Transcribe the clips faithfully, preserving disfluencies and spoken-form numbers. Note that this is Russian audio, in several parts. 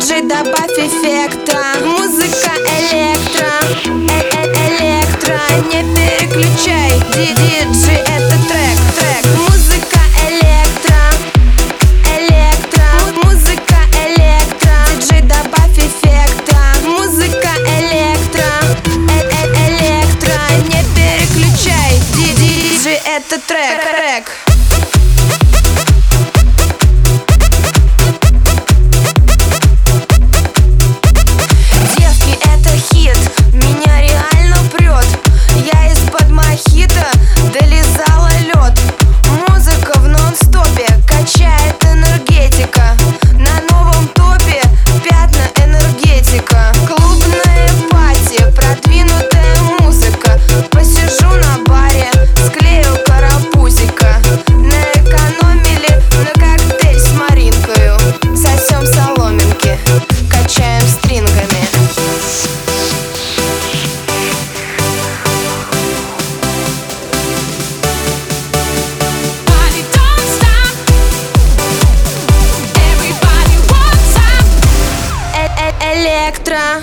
Диджей, добавь эффекта. Музыка электро, э-э-электро. Не переключай, диджей, это трек, трек. Музыка электро, электро. Музыка электро. Диджей, добавь эффекта. Музыка электро, э-э-электро. Не переключай, диджей, это трек, трек. Электро.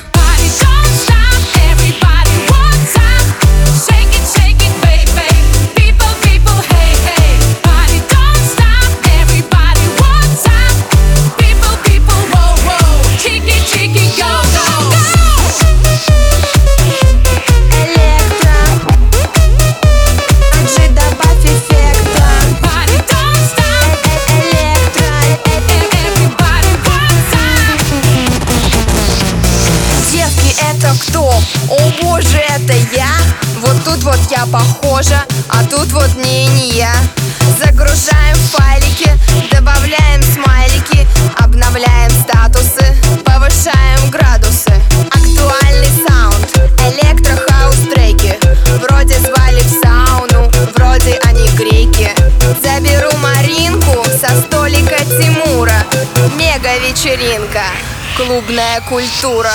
Это кто? О боже, это я? Вот тут вот я похожа, а тут вот не, не я. Загружаем файлики, добавляем смайлики, обновляем статусы, повышаем градусы. Актуальный саунд, электро-хаус-треки. Вроде звали в сауну, вроде они греки. Заберу Маринку со столика Тимура. Мега-вечеринка, клубная культура.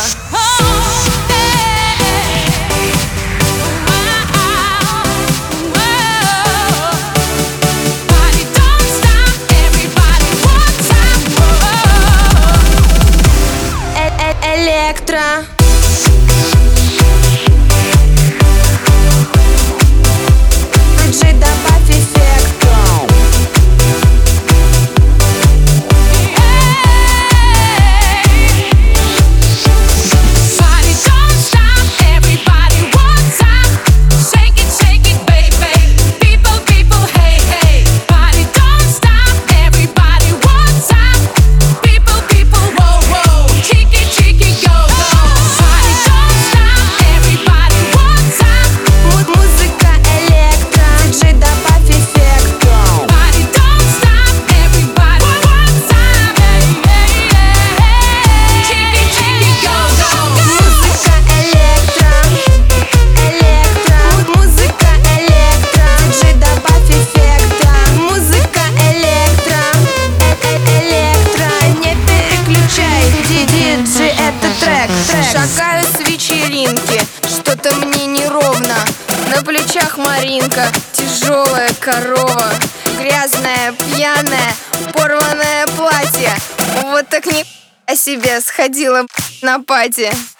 Электро. Диджей, добавь эффект. Шагаю с вечеринки, что-то мне неровно. На плечах Маринка, тяжелая корова. Грязная, пьяная, порванное платье. Вот так ни о себе сходила на пати.